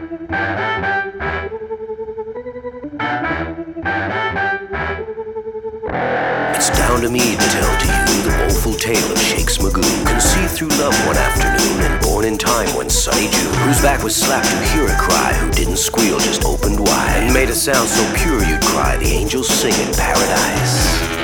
It's down to me to tell to you the woeful tale of Shakes Magoo, conceived through love one afternoon and born in time one sunny June, whose back was slapped to hear a cry, who didn't squeal, just opened wide, and made a sound so pure you'd cry the angels sing in paradise.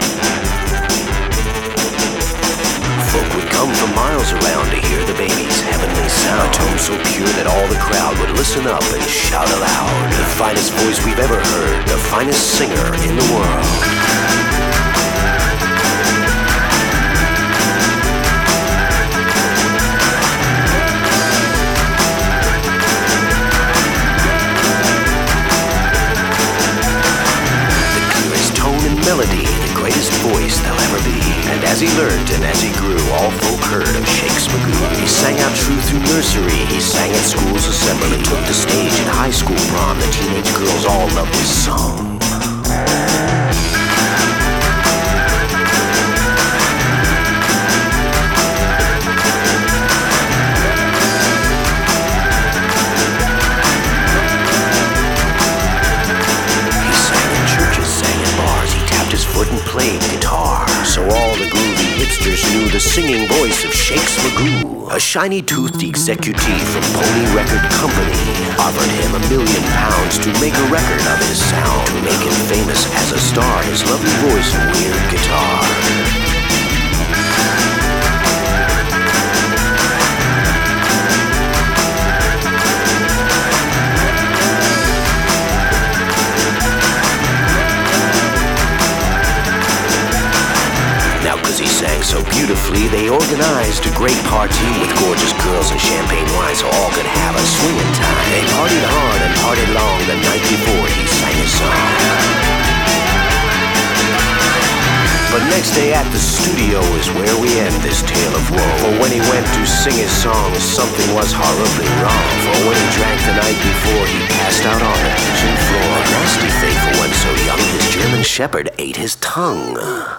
Folk would come from miles around to hear the baby's heavenly sound, a tone so pure that all the crowd would listen up and shout aloud. The finest voice we've ever heard, the finest singer in the world. Melody, the greatest voice there'll ever be. And as he learned and as he grew, all folk heard of Shakes Magoo. He sang out true through nursery, he sang at school's assembly, he took the stage at high school prom. The teenage girls all loved his song. And played guitar, so all the groovy hipsters knew the singing voice of Shakes Magoo. A shiny-toothed executive from Pony Record Company offered him £1 million to make a record of his sound, to make him famous as a star, his lovely voice and weird guitar. He sang so beautifully, they organized a great party with gorgeous girls and champagne wine so all could have a swinging time. They partied hard and partied long the night before he sang his song. But next day at the studio is where we end this tale of woe. For when he went to sing his song, something was horribly wrong. For when he drank the night before, he passed out on the kitchen floor. Nasty fate for one so young, his German shepherd ate his tongue.